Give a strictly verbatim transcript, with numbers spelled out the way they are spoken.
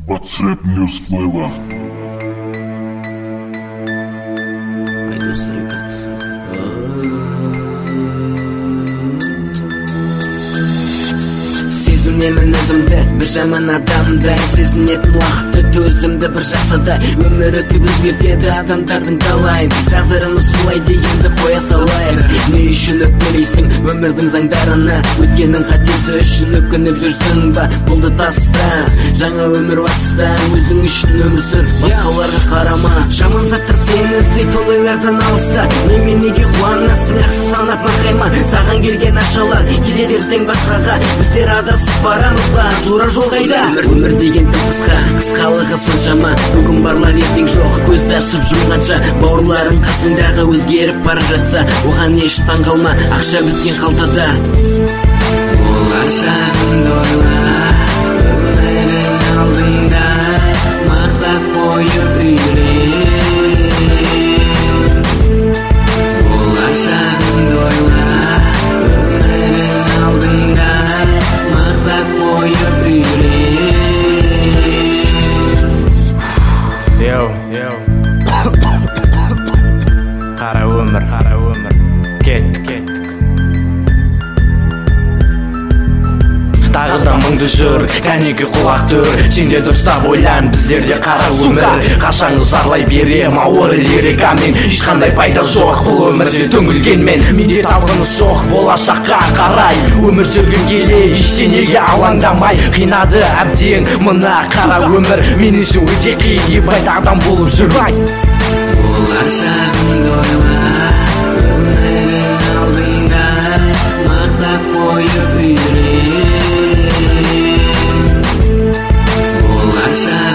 WhatsApp News Flavor. Сезінемін өзімді бір жаман адамдай, сезінетін уақыт өтті өзімді бір жасадай. Өмір өтіп өзгертеді адамдардың талайын, тағдырымыз солай дегенді қоя салайық. Не үшін өкпелейсің өмірдің заңдарына, өткеннің қатесі үшін өкініп жүрсің ба? Болды таста, жаңа өмір баста, өзің үшін өмір сүр, басқаларға қарама. Жаман заттар сені іздейді ондайлардан алыста, неменеге қуанасың жақсы санап мақайма. Саған келген ашалар келеді ертең басқаға, біздер адасып барамыз ба, тура жол қайда? Өмір, өмір деген тым қысқа, қысқалығы соншама. Бүгін барлар ертең жоқ, көзді ашып жұмғанша. Бауырларың қасыңдағы өзгеріп бара жатса, оған еш таңғалма, ақша біткен қалтада. Болашағыңды ойла, өмірің алдыңда, мақсат қойып үйрен. Болашағыңды ойла, өмірің алдыңда, мақсат қойып үйрен. Йоу, йоу. Қара өмір, қара өмір. Кеттік, кеттік. Тағы да мұңды жүр, кәнеге құлақ түр. Сенде дұрыстап ойлан, біздерде қара өмір. Қашаңыз зарлай берем, ауыр лирикамен. Ешқандай пайда жоқ бұл өмірде түңілгенмен. Менде талғыныс жоқ, болашаққа қарай. Өмір сүргім келе, ештеңеге алаңдамай. Қинады әбден мына қара өмір. Меніңше өте қиын адам болып жүр. Болашағыңды ойла, өмірің алдыңда, мақсат қойып үйрен. Болашақ